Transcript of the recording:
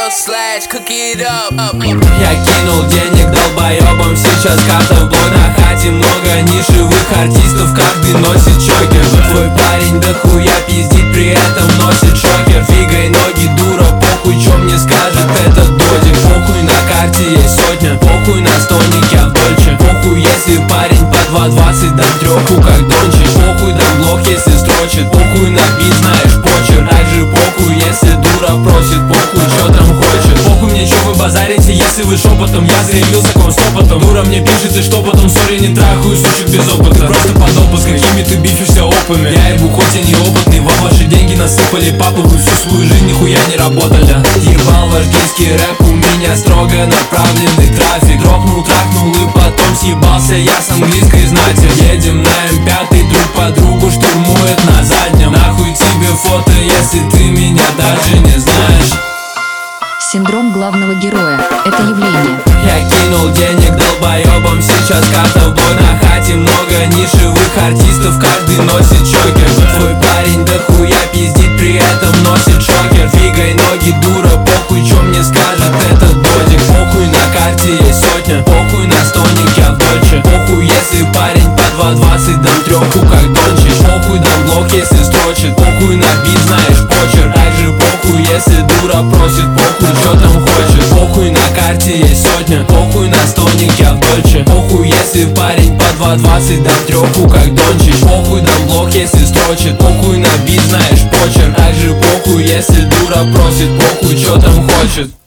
slash, cook it up. Я кинул денег долбоебам, сейчас карта в блок. На хате много нишевых артистов, каждый носит чокер. Твой парень дохуя пиздит, при этом носит шокер. Фигой ноги, дура, похуй, чё мне скажет этот додик. Похуй, на карте есть сотня, похуй, на стольнике в Дольче. Похуй, если парень по 2.20, дам трёху, как Дончич. Похуй, дам блок, если строчит. Похуй, на бит, знаешь, почерк. Также похуй, если дура просит. Похуй, чё там хочет. Похуй мне, чё вы базарите, если вы шепотом. Я заявился к вам стопотом. Дура мне пишет, и что потом, сори, не трахаю сучек без опыта. Просто под опыт, с какими ты бифишься опами. Я ебу, хоть и неопытный, вам ваши деньги насыпали. Папа, вы всю свою жизнь нихуя не работали. Ебал ваш гейский рэп, у меня строго направленный трафик. Дропнул, трахнул и потом съебался я с английской знати. Едем на М5, друг подругу штурмует на заднем. Нахуй тебе фото, если ты меня даже не знаешь. Синдром главного героя – это явление. Я кинул денег долбоебам, сейчас карта в блок. На хате много нишевых артистов, каждый носит чокер. Твой парень дохуя пиздит, при этом носит шокер. Фигой ноги, дура, похуй, чё мне скажет этот додик. Похуй, на карте есть сотня, похуй, на стольнике в Дольче. Похуй, если парень по 2.20, дам трёху, как Дончич. Похуй, дам блок, если строчит. Похуй, на бит, знаешь, почерк. Также похуй, если дура просит. Похуй, чё там хочет. Похуй, на карте есть сотня, похуй, на стольнике в Дольче. Похуй, если парень по 2.20, дам трёху, как Дончич. Похуй, дам блок, если строчит. Похуй, на бит, знаешь, почерк. Также похуй, если дура просит. Похуй, чё там хочет.